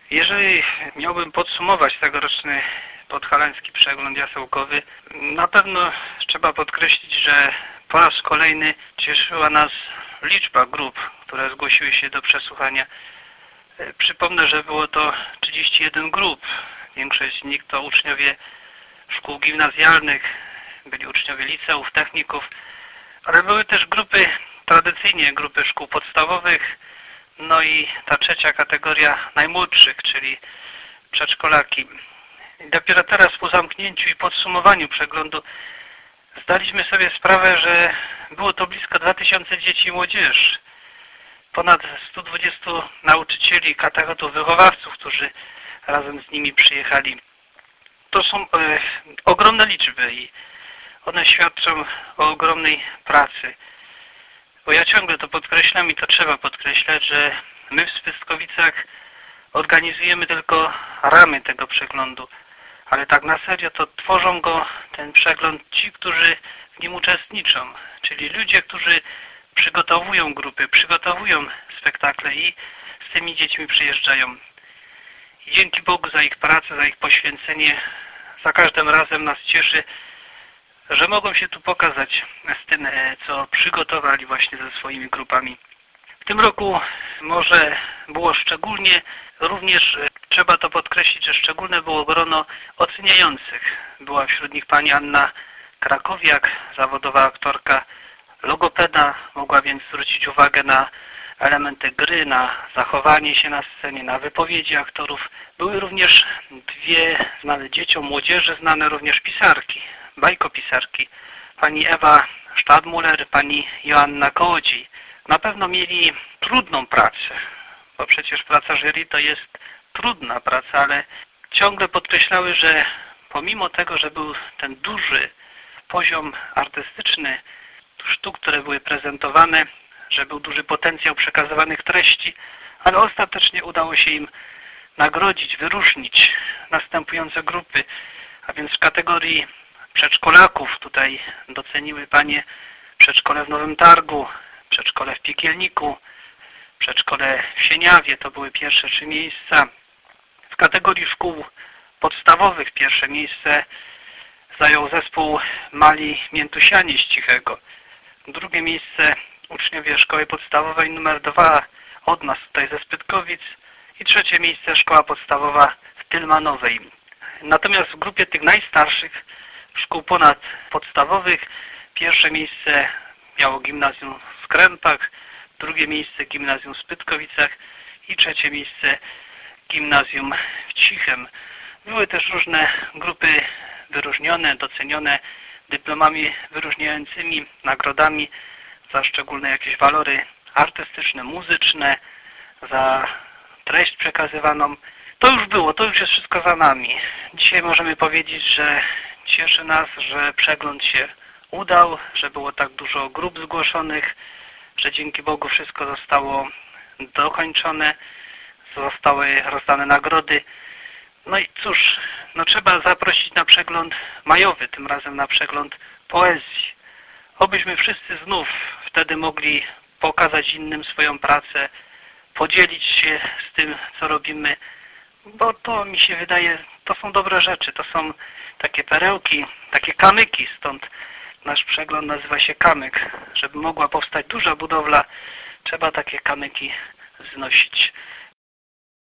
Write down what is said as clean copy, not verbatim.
Jeżeli miałbym podsumować tegoroczny podhalański przegląd jasełkowy, na pewno trzeba podkreślić, że po raz kolejny cieszyła nas liczba grup, które zgłosiły się do przesłuchania. Przypomnę, że było to 31 grup. Większość z nich to uczniowie szkół gimnazjalnych, byli uczniowie liceów, techników, ale były też grupy, tradycyjnie grupy szkół podstawowych, no i ta trzecia kategoria najmłodszych, czyli przedszkolaki. I dopiero teraz po zamknięciu i podsumowaniu przeglądu zdaliśmy sobie sprawę, że było to blisko 2000 dzieci i młodzieży. Ponad 120 nauczycieli, katechetów, wychowawców, którzy razem z nimi przyjechali. To są ogromne liczby i one świadczą o ogromnej pracy. Bo ja ciągle to podkreślam i to trzeba podkreślać, że my w Spyskowicach organizujemy tylko ramy tego przeglądu, ale tak na serio to tworzą go, ten przegląd, ci, którzy w nim uczestniczą, czyli ludzie, którzy przygotowują grupy, przygotowują spektakle i z tymi dziećmi przyjeżdżają. I dzięki Bogu za ich pracę, za ich poświęcenie, za każdym razem nas cieszy, że mogą się tu pokazać z tym, co przygotowali właśnie ze swoimi grupami. W tym roku może było szczególnie, również trzeba to podkreślić, że szczególne było grono oceniających. Była wśród nich pani Anna Krakowiak, zawodowa aktorka, logopeda, mogła więc zwrócić uwagę na elementy gry, na zachowanie się na scenie, na wypowiedzi aktorów. Były również dwie znane dzieciom, młodzieży, znane również pisarki, bajkopisarki. Pani Ewa Stadmuller, pani Joanna Kołodziej. Na pewno mieli trudną pracę, bo przecież praca jury to jest trudna praca, ale ciągle podkreślały, że pomimo tego, że był ten duży poziom artystyczny sztuk, które były prezentowane, że był duży potencjał przekazywanych treści, ale ostatecznie udało się im nagrodzić, wyróżnić następujące grupy, a więc w kategorii przedszkolaków tutaj doceniły panie przedszkole w Nowym Targu, przedszkole w Piekielniku, przedszkole w Sieniawie, to były pierwsze 3 miejsca. W kategorii szkół podstawowych pierwsze miejsce zajął zespół Mali Miętusianie z Cichego. Drugie miejsce uczniowie szkoły podstawowej numer 2 od nas tutaj ze Spytkowic i trzecie miejsce szkoła podstawowa w Tylmanowej. Natomiast w grupie tych najstarszych szkół ponadpodstawowych pierwsze miejsce miało gimnazjum w Krępach, drugie miejsce gimnazjum w Spytkowicach i trzecie miejsce gimnazjum w Cichem. Były też różne grupy wyróżnione, docenione dyplomami wyróżniającymi, nagrodami za szczególne jakieś walory artystyczne, muzyczne, za treść przekazywaną. To już było, to już jest wszystko za nami. Dzisiaj możemy powiedzieć, że cieszy nas, że przegląd się udał, że było tak dużo grup zgłoszonych, że dzięki Bogu wszystko zostało dokończone, zostały rozdane nagrody. No i cóż, no trzeba zaprosić na przegląd majowy, tym razem na przegląd poezji. Obyśmy wszyscy znów wtedy mogli pokazać innym swoją pracę, podzielić się z tym, co robimy, bo to mi się wydaje, to są dobre rzeczy, to są takie perełki, takie kamyki, stąd nasz przegląd nazywa się kamyk. Żeby mogła powstać duża budowla, trzeba takie kamyki znosić.